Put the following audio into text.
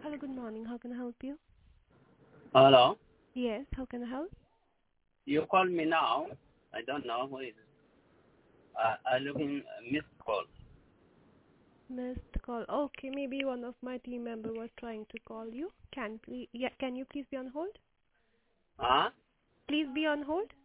Hello, good morning. How can I help you? Hello. Yes, how can I help? You call me now. I don't know who is. I looking missed call. Missed call. Okay, maybe one of my team member was trying to call you. Can you please be on hold? Huh? Please be on hold.